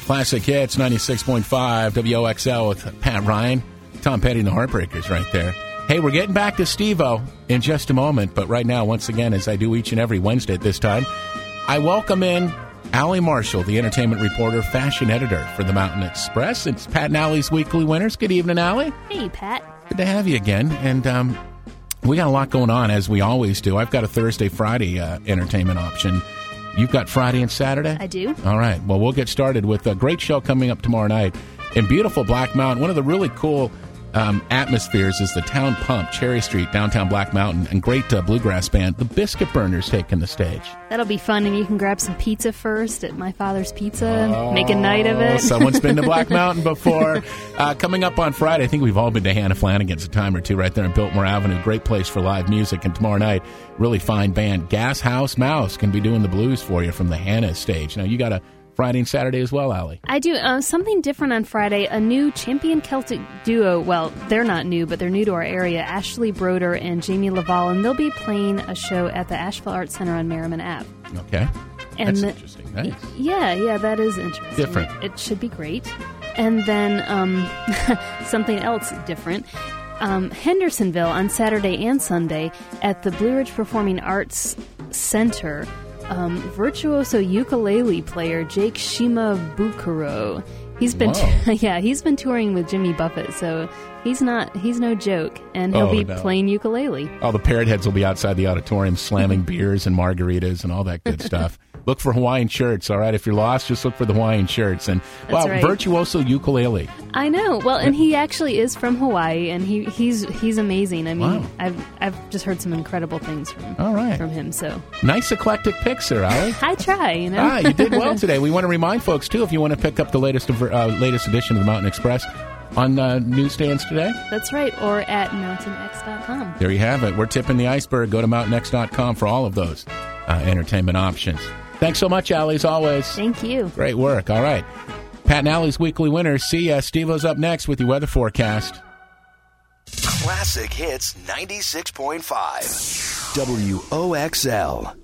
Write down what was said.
Classic Hits, 96.5, WOXL with Pat Ryan. Tom Petty and the Heartbreakers right there. Hey, we're getting back to Steve-O in just a moment, but right now, once again, as I do each and every Wednesday at this time, I welcome in Allie Marshall, the entertainment reporter, fashion editor for the Mountain Express. It's Pat and Allie's Weekly Winners. Good evening, Allie. Hey, Pat. Good to have you again. And we got a lot going on, as we always do. I've got a Thursday, Friday entertainment option. You've got Friday and Saturday? I do. All right. Well, we'll get started with a great show coming up tomorrow night in beautiful Black Mountain. One of the really cool atmospheres is the Town Pump, Cherry Street, downtown Black Mountain, and great bluegrass band, the Biscuit Burners, taking the stage. That'll be fun, and you can grab some pizza first at My Father's Pizza, make a night of it. Someone's been to Black Mountain before. Coming up on Friday, I think we've all been to Hannah Flanagan's a time or two right there on Biltmore Avenue. Great place for live music. And tomorrow night, really fine band, Gas House Mouse, can be doing the blues for you from the Hannah stage. Now, you got a Friday and Saturday as well, Allie. I do. Something different on Friday. A new Champion Celtic duo. Well, they're not new, but they're new to our area. Ashley Broder and Jamie Laval, and they'll be playing a show at the Asheville Arts Center on Merriman Ave. Okay. And that's interesting. Nice. Yeah, that is interesting. Different. It should be great. And then something else different. Hendersonville on Saturday and Sunday at the Blue Ridge Performing Arts Center. Virtuoso ukulele player Jake Shimabukuro. He's been touring with Jimmy Buffett, so he's no joke, and he'll be playing ukulele. All the parrot heads will be outside the auditorium slamming beers and margaritas and all that good stuff. Look for Hawaiian shirts, all right? If you're lost, just look for the Hawaiian shirts. And That's right. Virtuoso ukulele. I know. Well, and he actually is from Hawaii, and he's amazing. I mean, wow. I've just heard some incredible things from him. So nice eclectic picks there, Ali. I try, you know. You did well today. We want to remind folks too, if you want to pick up the latest edition of the Mountain Express on newsstands today. That's right, or at mountainx.com. There you have it. We're tipping the iceberg. Go to mountainx.com for all of those entertainment options. Thanks so much, Allie, as always. Thank you. Great work. All right. Pat and Allie's Weekly Winners. See ya. Steve-O's up next with your weather forecast. Classic Hits 96.5 WOXL.